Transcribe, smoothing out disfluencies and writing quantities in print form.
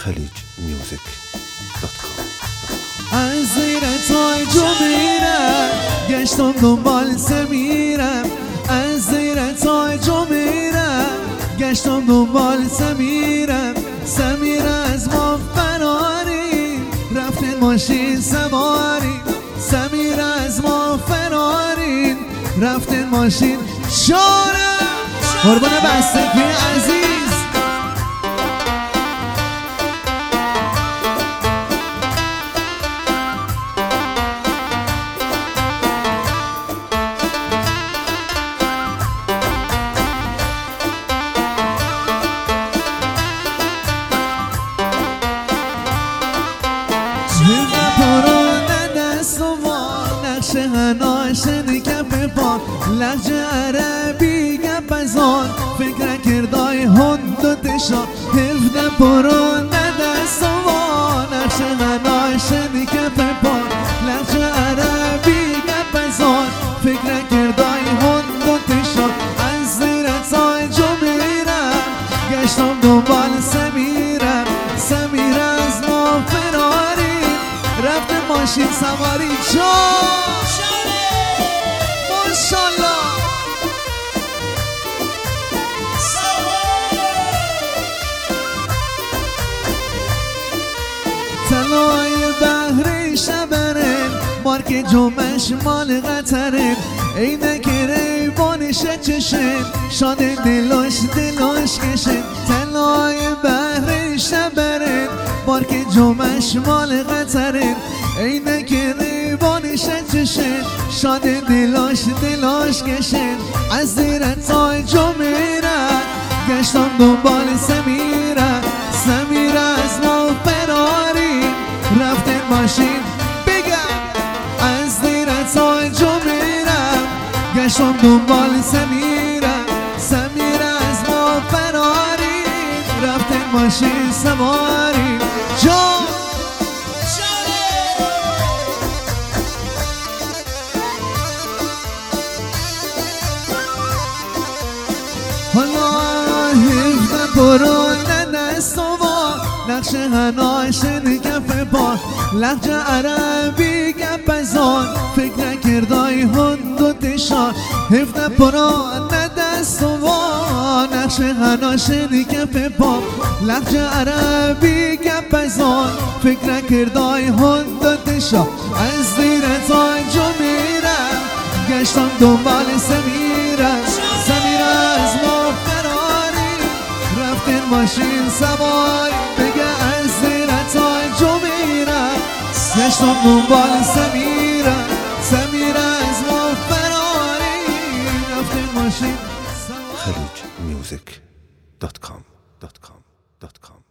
خلیجmusic.com. از زیر تاج و میرم گشتم دنبال سمیرم، از زیر تاج و میرم گشتم دنبال سمیرم. سمیر از ما فراری رفتن ماشین سواری، سمیر از ما فراری رفتن ماشین شارم. قربان بستگی عزیز هناشن کف پا لحجه عربی گپ ازان فکر کردای هند و تشا هفته پرون دستوان نقش هناشن کف پا لحجه عربی گپ ازان فکر کردای هند و تشا از زیر تاج و میرم گشتم دنبال سمیرم. سمیر از ما فراری رفت ماشین سواری جان ماشالله. طلای بحری شبرن مارک جمعش مال قطرن عینک ریبانش چشن شاد دلش کشن. طلای بحری شبرن مارک جمعش مال قطرن عینک ریبانش چشن شاد دلش کشن. از زیر تاج و میرم گشتم دنبال سمیرم. سمیر از ما فراری رفتن ماشین بگم. از زیر تاج و میرم گشتم دنبال سمیرم. سمیر از ما فراری رفتن ماشین سواری جان حالا هفته پرون دستوان نقش هناشن کف پا لحجه عربی گپ ازان فکر کردای هند و تشان هفته پرون دستوان نقش هناشن کف پا لحجه عربی گپ ازان فکر کردای هند و تشان. از زیر تاج و میرم گشتم دنبال سمیرم. سمیر از ما فراری رفتن ماشین سواری بگه. از زیر تاج و میرم گشتم دنبال سمیرم. سمیر از ما فراری رفتن ماشین سواری خلیجmusic.com.